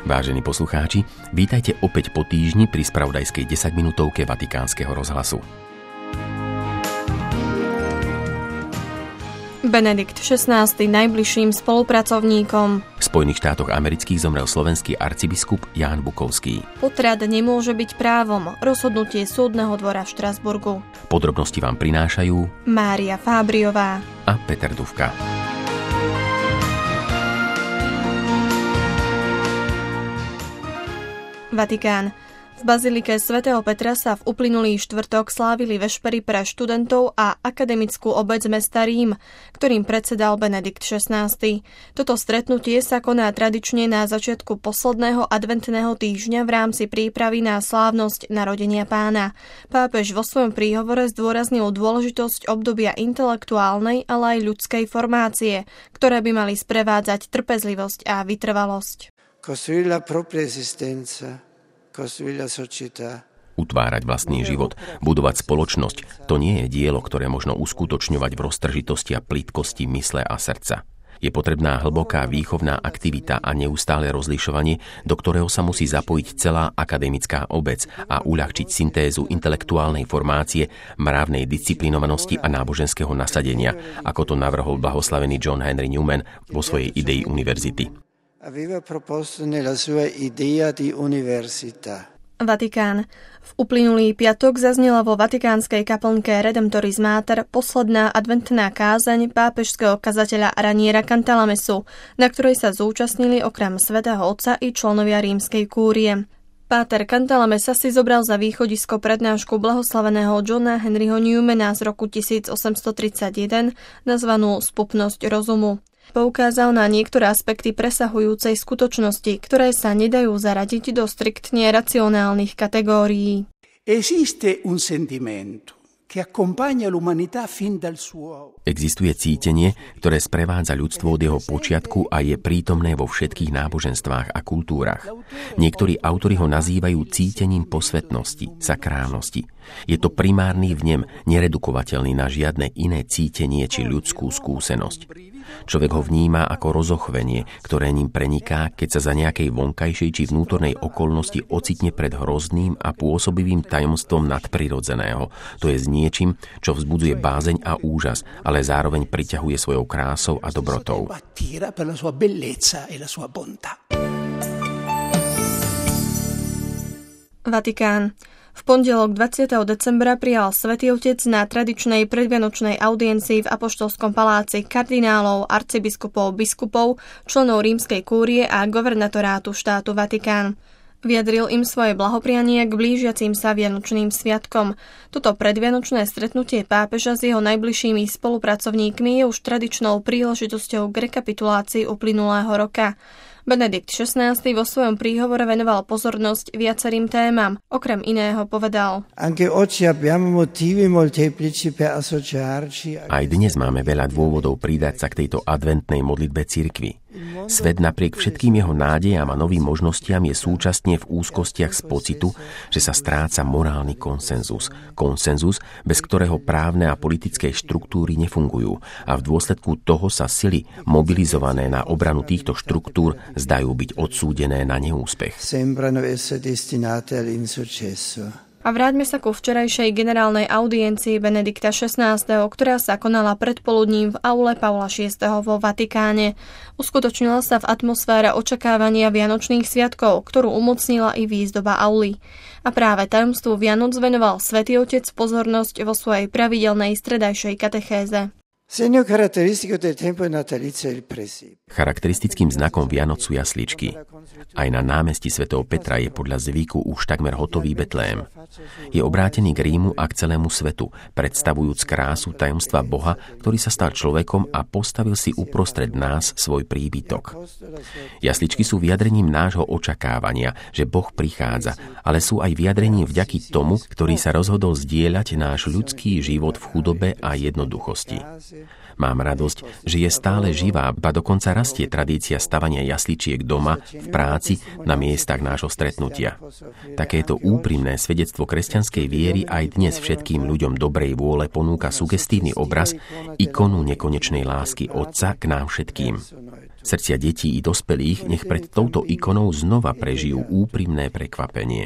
Vážení poslucháči, vítajte opäť po týždni pri spravodajskej 10-minútovke Vatikánskeho rozhlasu. Benedikt XVI najbližším spolupracovníkom. V Spojených štátoch amerických zomrel slovenský arcibiskup Ján Bukovský. Potrat nemôže byť právom. Rozhodnutie súdneho dvora v Štrasburgu. Podrobnosti vám prinášajú Mária Fábriová a Peter Dufka. Vatikán. V bazilike svätého Petra sa v uplynulý štvrtok slávili vešpery pre študentov a akademickú obec mesta Rím, ktorým predsedal Benedikt XVI. Toto stretnutie sa koná tradične na začiatku posledného adventného týždňa v rámci prípravy na slávnosť narodenia Pána. Pápež vo svojom príhovore zdôraznil dôležitosť obdobia intelektuálnej, ale aj ľudskej formácie, ktoré by mali sprevádzať trpezlivosť a vytrvalosť. Utvárať vlastný život, budovať spoločnosť, to nie je dielo, ktoré možno uskutočňovať v roztržitosti a plitkosti mysle a srdca. Je potrebná hlboká výchovná aktivita a neustále rozlišovanie, do ktorého sa musí zapojiť celá akademická obec a uľahčiť syntézu intelektuálnej formácie, mravnej disciplinovanosti a náboženského nasadenia, ako to navrhol blahoslavený John Henry Newman vo svojej idei univerzity. Vatikán. V uplynulý piatok zaznela vo vatikánskej kaplnke Redemptoris Mater posledná adventná kázeň pápežského kazateľa Raniera Cantalamesu, na ktorej sa zúčastnili okrem svätého Otca i členovia rímskej kúrie. Páter Cantalamessa si zobral za východisko prednášku blahoslaveného Johna Henryho Newmana z roku 1831, nazvanú Spupnosť rozumu. Poukázal na niektoré aspekty presahujúcej skutočnosti, ktoré sa nedajú zaradiť do striktne racionálnych kategórií. Existuje cítenie, ktoré sprevádza ľudstvo od jeho počiatku a je prítomné vo všetkých náboženstvách a kultúrach. Niektorí autori ho nazývajú cítením posvetnosti, sakrálnosti. Je to primárny vnem, neredukovateľný na žiadne iné cítenie či ľudskú skúsenosť. Človek ho vníma ako rozochvenie, ktoré ním preniká, keď sa za nejakej vonkajšej či vnútornej okolnosti ocitne pred hrozným a pôsobivým tajomstvom nadprirodzeného. To je s niečím, čo vzbudzuje bázeň a úžas, ale zároveň priťahuje svojou krásou a dobrotou. Vatikán. V pondelok 20. decembra prijal Svätý Otec na tradičnej predvianočnej audiencii v Apoštolskom paláci kardinálov, arcibiskupov, biskupov, členov rímskej kúrie a governatorátu štátu Vatikán. Vyjadril im svoje blahoprianie k blížiacim sa vianočným sviatkom. Toto predvianočné stretnutie pápeža s jeho najbližšími spolupracovníkmi je už tradičnou príležitosťou k rekapitulácii uplynulého roka. Benedikt XVI vo svojom príhovore venoval pozornosť viacerým témam. Okrem iného povedal: Aj dnes máme veľa dôvodov pridať sa k tejto adventnej modlitbe cirkvi. Svet napriek všetkým jeho nádejam a novým možnostiam je súčasne v úzkostiach z pocitu, že sa stráca morálny konsenzus. Konsenzus, bez ktorého právne a politické štruktúry nefungujú a v dôsledku toho sa sily mobilizované na obranu týchto štruktúr zdajú byť odsúdené na neúspech. A vráťme sa ku včerajšej generálnej audiencii Benedikta XVI, ktorá sa konala predpoludním v aule Pavla VI. Vo Vatikáne. Uskutočnila sa v atmosfére očakávania vianočných sviatkov, ktorú umocnila i výzdoba auly. A práve tajomstvu Vianoc venoval Svätý Otec pozornosť vo svojej pravidelnej stredajšej katechéze. Charakteristickým znakom Vianoc sú jasličky. Aj na námestí svätého Petra je podľa zvyku už takmer hotový Betlém. Je obrátený k Rímu a k celému svetu, predstavujúc krásu tajomstva Boha, ktorý sa stal človekom a postavil si uprostred nás svoj príbytok. Jasličky sú vyjadrením nášho očakávania, že Boh prichádza, ale sú aj vyjadrením vďaky tomu, ktorý sa rozhodol zdieľať náš ľudský život v chudobe a jednoduchosti. Mám radosť, že je stále živá, ba dokonca rastie tradícia stavania jasličiek doma, v práci, na miestach nášho stretnutia. Takéto úprimné svedectvo kresťanskej viery aj dnes všetkým ľuďom dobrej vôle ponúka sugestívny obraz, ikonu nekonečnej lásky Otca k nám všetkým. Srdcia detí i dospelých nech pred touto ikonou znova prežijú úprimné prekvapenie.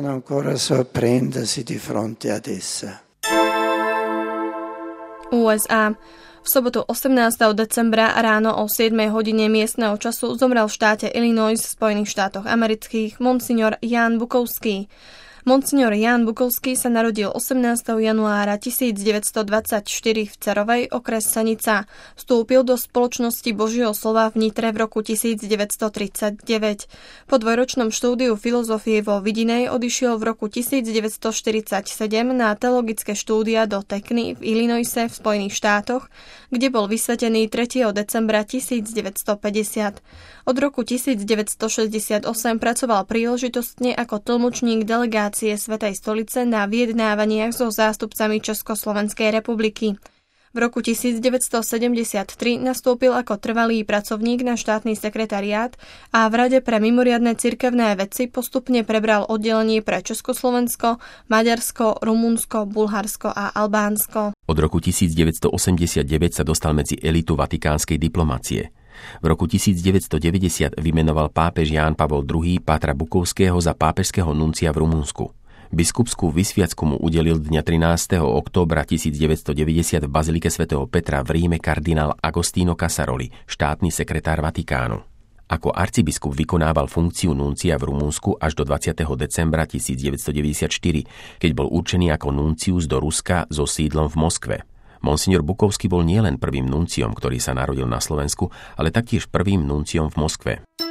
USA. V sobotu 18. decembra ráno o 7 hodine miestneho času zomrel v štáte Illinois v Spojených štátoch amerických monsignor Ján Bukovský. Monsignor Ján Bukovský sa narodil 18. januára 1924 v Cerovej, okres Senica. Vstúpil do Spoločnosti Božieho slova v Nitre v roku 1939. Po dvojročnom štúdiu filozofie vo Vidinej odišiel v roku 1947 na teologické štúdia do Tekny v Illinoise v Spojených štátoch, kde bol vysvetený 3. decembra 1950. Od roku 1968 pracoval príležitostne ako tlmočník delegácie Svätej stolice na vyjednávaniach so zástupcami Československej republiky. V roku 1973 nastúpil ako trvalý pracovník na štátny sekretariát a v Rade pre mimoriadne cirkevné veci postupne prebral oddelenie pre Československo, Maďarsko, Rumunsko, Bulharsko a Albánsko. Od roku 1989 sa dostal medzi elitu vatikánskej diplomacie. V roku 1990 vymenoval pápež Ján Pavol II Pátra Bukovského za pápežského nuncia v Rumunsku. Biskupskú vysviacku mu udelil dňa 13. októbra 1990 v Bazilike svätého Petra v Ríme kardinál Agostino Casaroli, štátny sekretár Vatikánu. Ako arcibiskup vykonával funkciu nuncia v Rumunsku až do 20. decembra 1994, keď bol určený ako nuncius do Ruska so sídlom v Moskve. Monsignor Bukovský bol nielen prvým nunciom, ktorý sa narodil na Slovensku, ale taktiež prvým nunciom v Moskve.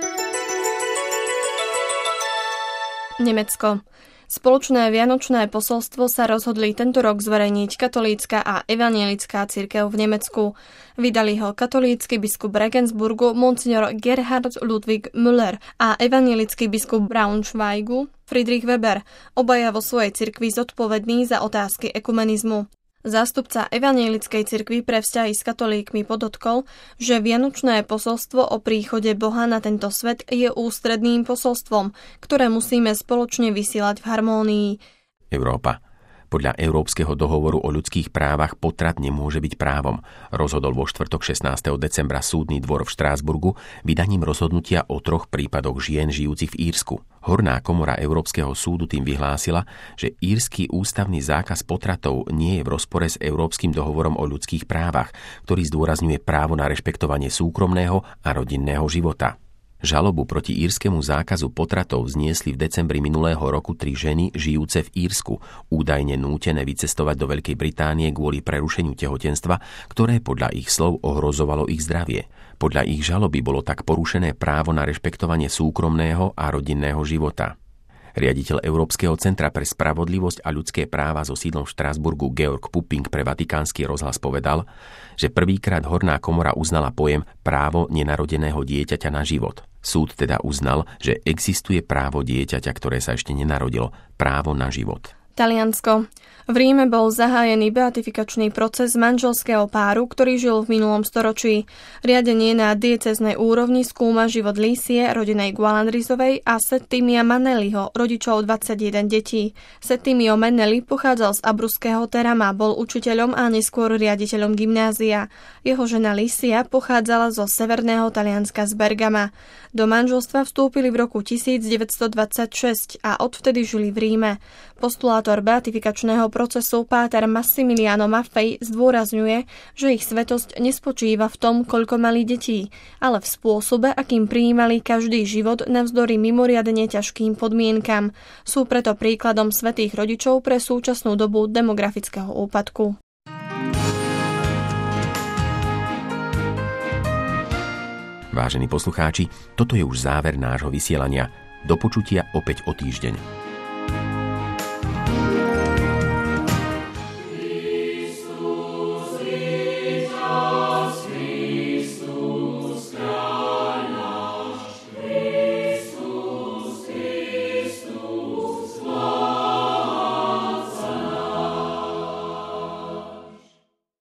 Nemecko. Spoločné vianočné posolstvo sa rozhodli tento rok zverejniť katolícka a evanjelická cirkev v Nemecku. Vydali ho katolícky biskup Regensburgu Monsignor Gerhard Ludwig Müller a evanjelický biskup Braunschweigu Friedrich Weber, obaja vo svojej cirkvi zodpovední za otázky ekumenizmu. Zástupca evanjelickej cirkvi pre vzťahy s katolíkmi podotkol, že vianočné posolstvo o príchode Boha na tento svet je ústredným posolstvom, ktoré musíme spoločne vysielať v harmónii. Európa. Podľa Európskeho dohovoru o ľudských právach potrat nemôže byť právom, rozhodol vo štvrtok 16. decembra súdny dvor v Štrásburgu vydaním rozhodnutia o 3 prípadoch žien žijúcich v Írsku. Horná komora Európskeho súdu tým vyhlásila, že írsky ústavný zákaz potratov nie je v rozpore s Európskym dohovorom o ľudských právach, ktorý zdôrazňuje právo na rešpektovanie súkromného a rodinného života. Žalobu proti írskemu zákazu potratov vzniesli v decembri minulého roku 3 ženy žijúce v Írsku, údajne nútené vycestovať do Veľkej Británie kvôli prerušeniu tehotenstva, ktoré podľa ich slov ohrozovalo ich zdravie. Podľa ich žaloby bolo tak porušené právo na rešpektovanie súkromného a rodinného života. Riaditeľ Európskeho centra pre spravodlivosť a ľudské práva so sídlom v Štrásburgu Georg Pupping pre Vatikánsky rozhlas povedal, že prvýkrát horná komora uznala pojem právo nenarodeného dieťaťa na život. Súd teda uznal, že existuje právo dieťaťa, ktoré sa ešte nenarodilo, právo na život. Taliansko. V Ríme bol zahájený beatifikačný proces manželského páru, ktorý žil v minulom storočí. Riadenie na diecéznej úrovni skúma život Lísie, rodinej Gualandrizovej, a Settimia Manelliho, rodičov 21 detí. Settimio Manelli pochádzal z abruského Terama, bol učiteľom a neskôr riaditeľom gymnázia. Jeho žena Lísia pochádzala zo severného Talianska z Bergama. Do manželstva vstúpili v roku 1926 a odvtedy žili v Ríme. Postulátor beatifikačného procesu páter Massimiliano Maffei zdôrazňuje, že ich svetosť nespočíva v tom, koľko mali detí, ale v spôsobe, akým prijímali každý život navzdory mimoriadne ťažkým podmienkam. Sú preto príkladom svätých rodičov pre súčasnú dobu demografického úpadku. Vážení poslucháči, toto je už záver nášho vysielania. Do počutia opäť o týždeň.